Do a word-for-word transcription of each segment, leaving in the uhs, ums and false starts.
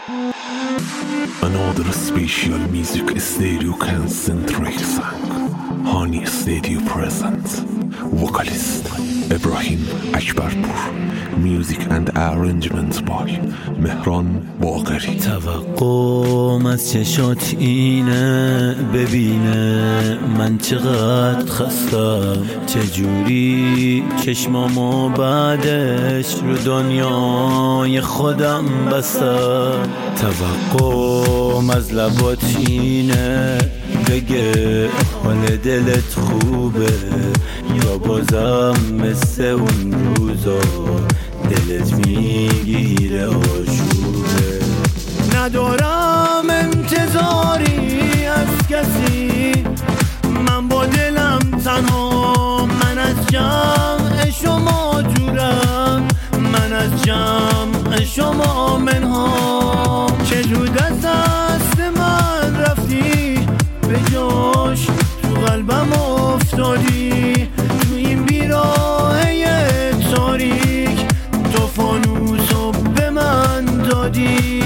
Another special music stereo concentrate song. Honey Studio presents vocalist Ibrahim Akbarpur. Music and arrangement by مهران باقری. توقعم از چشات اینه ببینه من چقدر خستم، چجوری چشمامو بعدش رو دنیای خودم بستم. توقعم از لبات اینه بگه حال دلت خوبه، یا بازم مثل اون روزا دلت میگیره آشوبه. ندارم انتظاری از کسی، من با دلم تنها، من از جمع شما جورم، من از جمع شما منها. چجور دست دست من رفتی به جاش، تو قلبم افتادی، تو این بیراهه تاریک تو فانوسو به من دادی.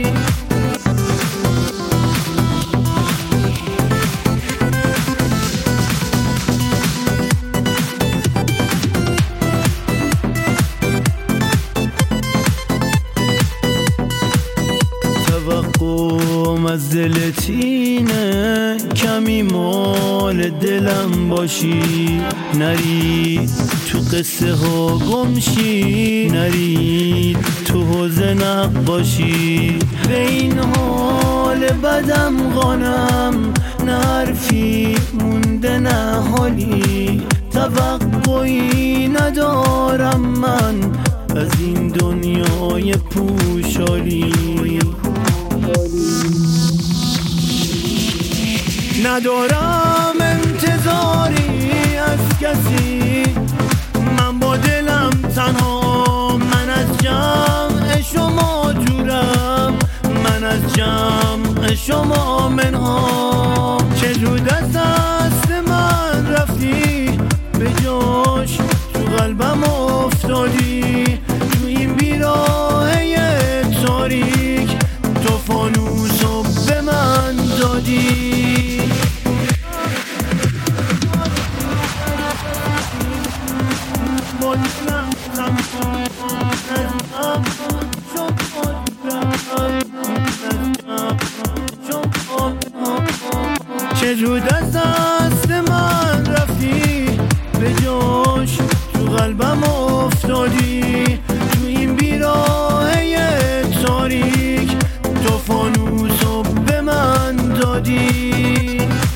توقعم از دلت اینه کمی مال دلم باشی، نری تو قصه ها گمشی، نری تو حوزه نقاشی. به این حال بدم غانم، نه حرفی مونده نه حالی، توقعی ندارم من از این دنیای پوشالی. ندارم انتظاری از کسی، من با دلم تنها، من از جمع شما جورم، من از جمع شما منها. چجور دست دست من رفتی به جاش، تو قلبم افتادی، تو این بیراهه تاریک تو فانوسو به من دادی. چجور دست دست من رفتی به جاش، تو قلبم افتادی، تو این بیراهه تاریک تو فانوسو به من دادی.